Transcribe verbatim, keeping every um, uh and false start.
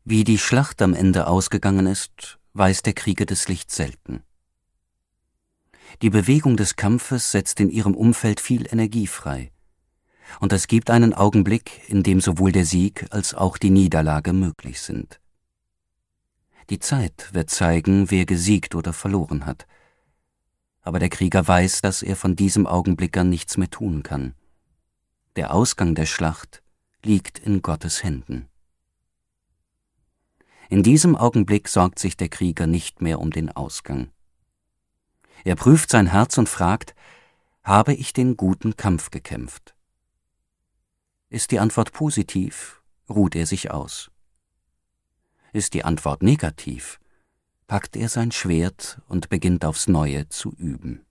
Wie die Schlacht am Ende ausgegangen ist, weiß der Krieger des Lichts selten. Die Bewegung des Kampfes setzt in ihrem Umfeld viel Energie frei, und es gibt einen Augenblick, in dem sowohl der Sieg als auch die Niederlage möglich sind. Die Zeit wird zeigen, wer gesiegt oder verloren hat, aber der Krieger weiß, dass er von diesem Augenblick an nichts mehr tun kann. Der Ausgang der Schlacht liegt in Gottes Händen. In diesem Augenblick sorgt sich der Krieger nicht mehr um den Ausgang. Er prüft sein Herz und fragt: Habe ich den guten Kampf gekämpft? Ist die Antwort positiv, ruht er sich aus. Ist die Antwort negativ, packt er sein Schwert und beginnt aufs Neue zu üben.